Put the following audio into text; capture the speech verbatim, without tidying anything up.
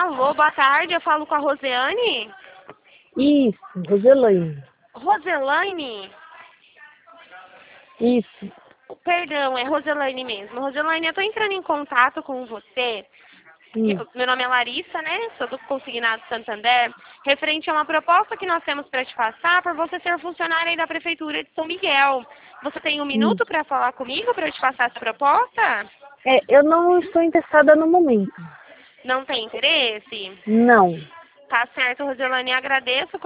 Alô, boa tarde, eu falo com a Rosiane. Isso, Roselaine. Roselaine? Isso. Perdão, é Roselaine mesmo. Roselaine, eu tô entrando em contato com você. Hum. Meu nome é Larissa, né? Sou do Consignado Santander. Referente a uma proposta que nós temos para te passar por você ser funcionária aí da Prefeitura de São Miguel. Você tem um Hum. minuto para falar comigo, para eu te passar essa proposta? É, eu não estou interessada no momento. Não tem interesse? Não. Tá certo, Roselaine, agradeço.